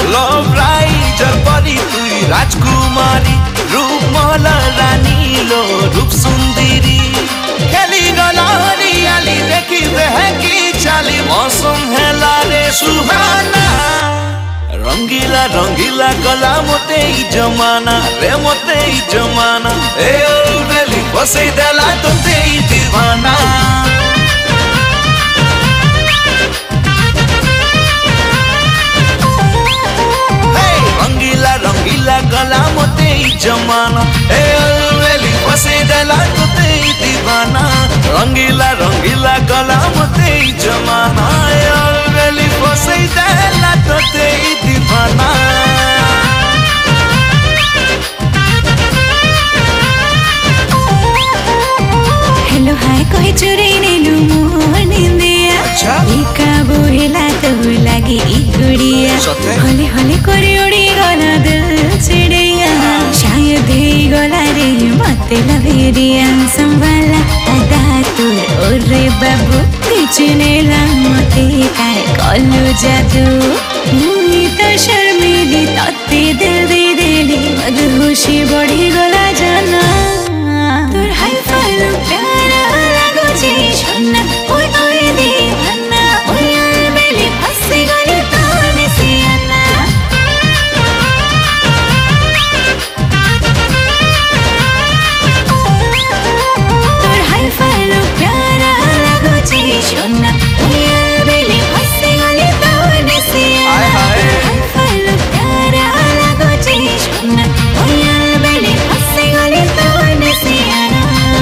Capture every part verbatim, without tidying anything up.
love riser परी तुई राजकुमारी रूप महल रानी लो रूप सुंदरी खेली गलानी आली देखी बहकी चाली मौसम है लारे सुहाना रंगीला रंगीला गला मोते ही जमाना रे मोते ही जमाना ए ओ बेली बसे देला तोते ही दीवाना रंगीला रंगीला गला मोते ही जमाना ए अलवेली बसे देला तोते ही दीवाना रंगीला रंगीला गला मोते ही जमाना ए अलवेली बसे देला तोते ही दीवाना हेलो हाय कोई चुरी नेलु मोर निंदिया अच्छा इका बोहेला तो लागे ई गुड़िया हले हले करे उड़ी गला दिल चिड़िया शायद ही गला रे मते लवेरिया संभाला अदा तोर ओरे बाबू पिछनेला मते काय कलु जादू मुई तो शर्मिली तते दिल दे देली मदहोशी बढ़ी गला जाना तोर हाय फालू प्यारा लागो जी छन्ना ओए ओए दीवाना ओए अलबेली फंसी गली तोने सियाना तोर हाय फालू प्यारा लागो जी छन्ना ओए अलबेली फंसी गली तोने सियाना हाय फालू प्यारा लागो जी छन्ना ओए अलबेली फंसी गली तोने सियाना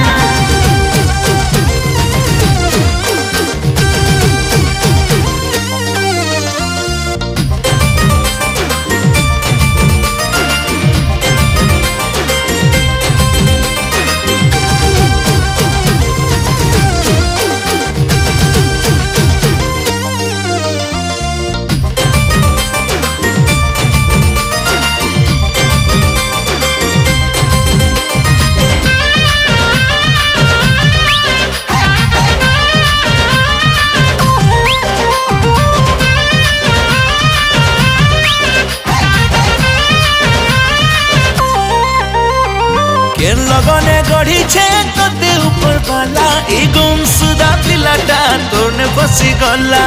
केन लगने गढ़ी छे तोते ऊपर वाला ई गुमसुदा पिलाटा तोरने बसी गला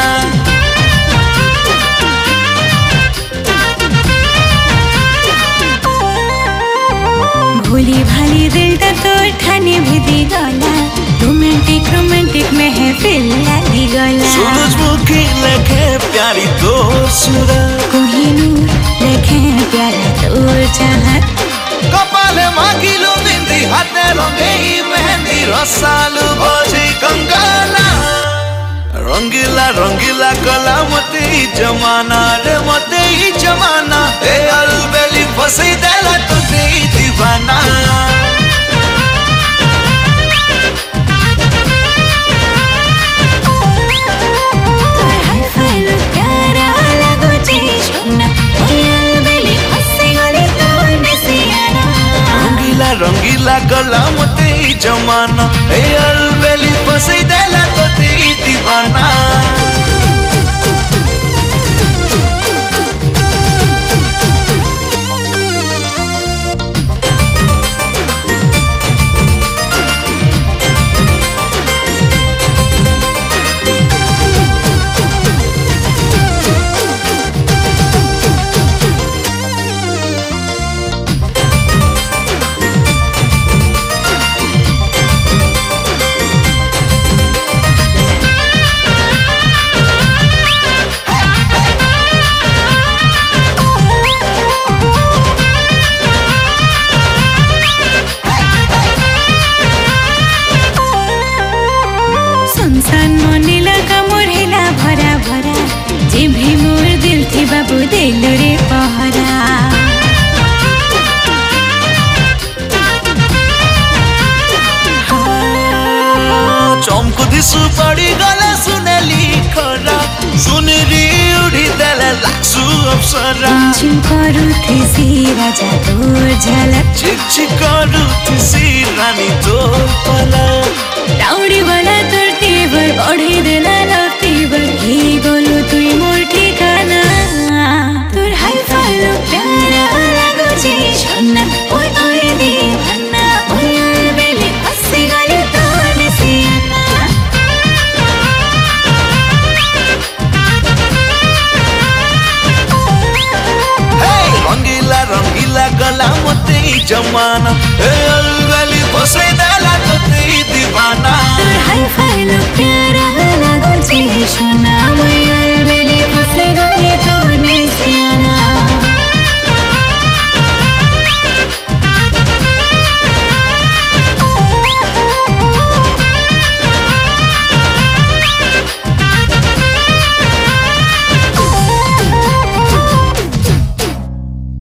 भोली भाली दिल ता तोर ठाने भेदी गला रोमांटिक रोमांटिक महफिल लागी गला सूरजमुखी लेखे प्यारी तो सूरज कोहिनूर लेखे प्यारा तोर चाहत कपाले मागिलो बिंदी हाथे रंगे ही मेहंदी रसालू बजी कंगना रंगीला रंगीला गला मोते ही जमाना रे मोते ही जमाना ए अलबेली फंसी देला तोते ही दीवाना रंगीला गला मोते ही जमाना ए अलबेली फंसी देला तोते ही दीवाना संसान मनिला का मोर हेला भरा भरा जे भी मोर दिल थी बाबू दिल रे पहरा चमको दिसु पड़ी गला सुनेली खरा सुनरी उड़ी देला लाक्सु अप्सरा चिम करू थी राजा तोर झलक चिक चिक करू थी रानी तोर पलक राउडी वाला तोर तेवर बढ़ी देला लव तेवर ही बोलो तुई मोर ठिकाना तोर हाय जमाना ए अलगली बसे देला कतई दीवाना तोर हाई फाई लोग प्यारा लागल छी सोना मैं